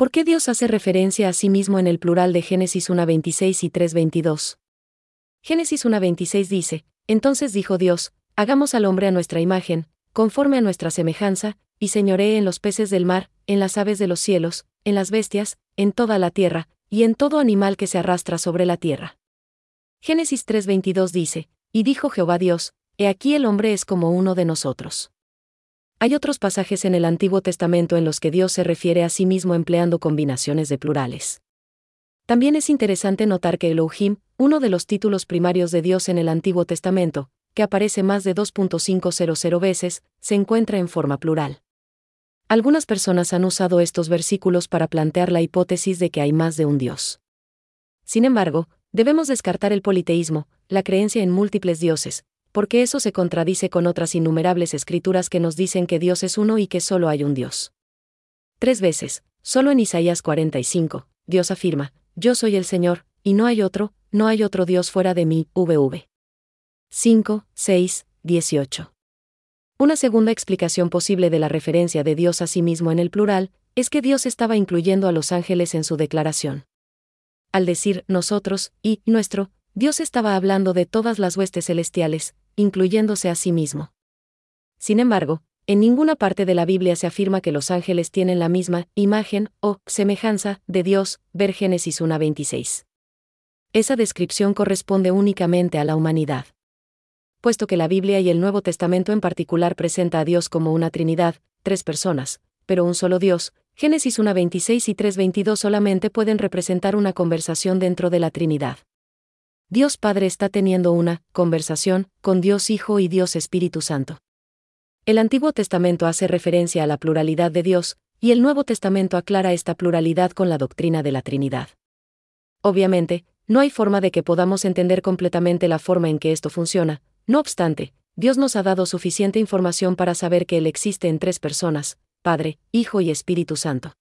¿Por qué Dios hace referencia a sí mismo en el plural de Génesis 1:26 y 3:22? Génesis 1:26 dice: Entonces dijo Dios, hagamos al hombre a nuestra imagen, conforme a nuestra semejanza, y señoree en los peces del mar, en las aves de los cielos, en las bestias, en toda la tierra, y en todo animal que se arrastra sobre la tierra. Génesis 3:22 dice: Y dijo Jehová Dios, he aquí el hombre es como uno de nosotros. Hay otros pasajes en el Antiguo Testamento en los que Dios se refiere a sí mismo empleando combinaciones de plurales. También es interesante notar que Elohim, uno de los títulos primarios de Dios en el Antiguo Testamento, que aparece más de 2.500 veces, se encuentra en forma plural. Algunas personas han usado estos versículos para plantear la hipótesis de que hay más de un Dios. Sin embargo, debemos descartar el politeísmo, la creencia en múltiples dioses, porque eso se contradice con otras innumerables escrituras que nos dicen que Dios es uno y que solo hay un Dios. 3 veces, solo en Isaías 45, Dios afirma: Yo soy el Señor, y no hay otro Dios fuera de mí, vv. 5, 6, 18. Una segunda explicación posible de la referencia de Dios a sí mismo en el plural, es que Dios estaba incluyendo a los ángeles en su declaración. Al decir nosotros y nuestro, Dios estaba hablando de todas las huestes celestiales, incluyéndose a sí mismo. Sin embargo, en ninguna parte de la Biblia se afirma que los ángeles tienen la misma imagen o semejanza de Dios, ver Génesis 1:26. Esa descripción corresponde únicamente a la humanidad. Puesto que la Biblia y el Nuevo Testamento en particular presenta a Dios como una Trinidad, 3 personas, pero un solo Dios, Génesis 1:26 y 3:22 solamente pueden representar una conversación dentro de la Trinidad. Dios Padre está teniendo una conversación con Dios Hijo y Dios Espíritu Santo. El Antiguo Testamento hace referencia a la pluralidad de Dios, y el Nuevo Testamento aclara esta pluralidad con la doctrina de la Trinidad. Obviamente, no hay forma de que podamos entender completamente la forma en que esto funciona. No obstante, Dios nos ha dado suficiente información para saber que Él existe en 3 personas, Padre, Hijo y Espíritu Santo.